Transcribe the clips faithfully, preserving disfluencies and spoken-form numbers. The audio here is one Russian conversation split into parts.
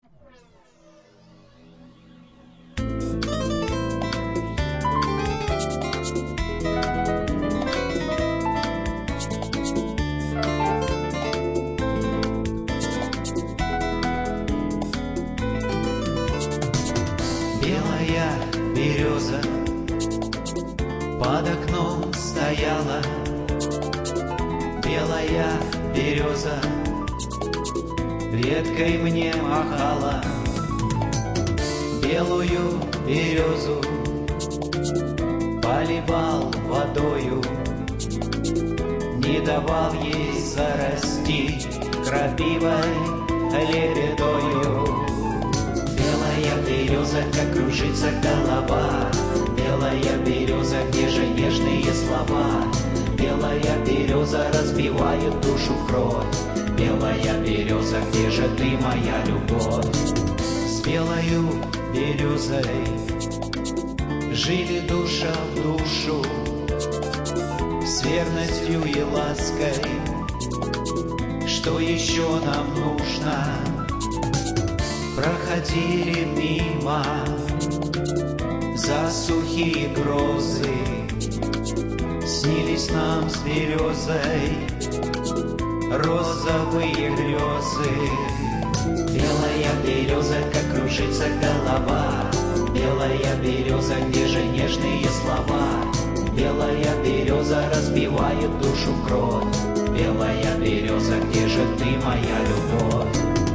Белая береза под окном стояла, белая береза веткой мне махала. Белую березу поливал водою, не давал ей зарасти крапивой лебедою. Белая береза, как кружится голова, белая береза, где же нежные слова? Белая береза разбивает душу в кровь, белая береза, где же ты, моя любовь? С белою березой жили душа в душу, с верностью и лаской. Что еще нам нужно? Проходили мимо засухи и грозы, снились нам с березой розовые грезы. Белая береза, как кружится голова, белая береза, где же нежные слова? Белая береза разбивает душу в кровь, белая береза, где же ты, моя любовь?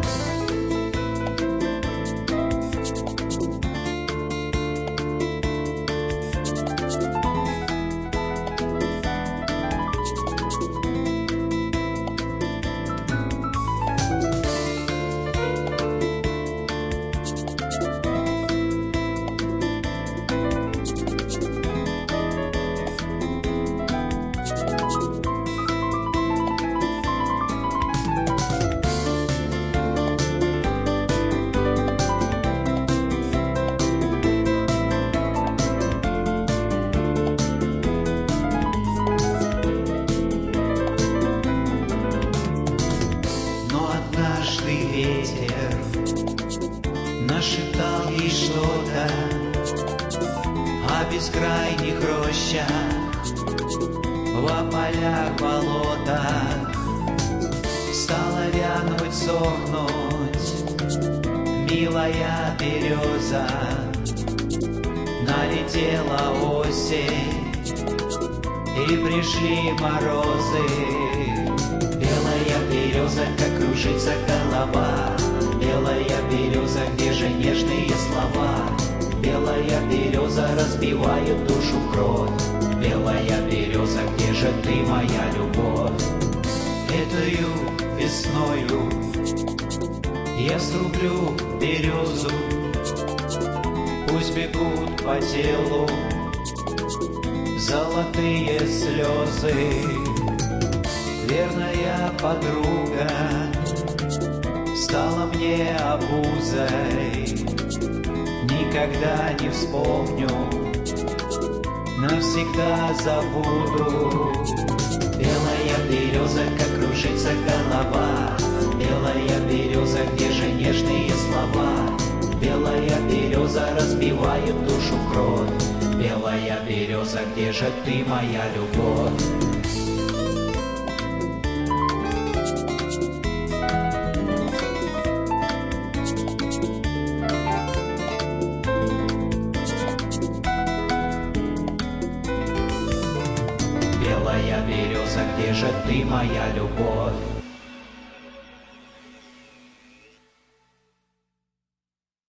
Ветер нашептал ей что-то о бескрайних рощах, во полях, болотах. Стала вянуть, сохнуть милая береза, налетела осень и пришли морозы. Белая береза, как кружится голова, белая береза, где же нежные слова? Белая береза разбивает душу в кровь, белая береза, где же ты, моя любовь? Этою весною я срублю березу, пусть бегут по телу золотые слезы. Верная подруга стала мне обузой, никогда не вспомню, навсегда забуду. Белая береза, как кружится голова, белая береза, где же нежные слова? Белая береза разбивает душу в кровь, белая береза, где же ты, моя любовь? Белая береза, где же ты, моя любовь?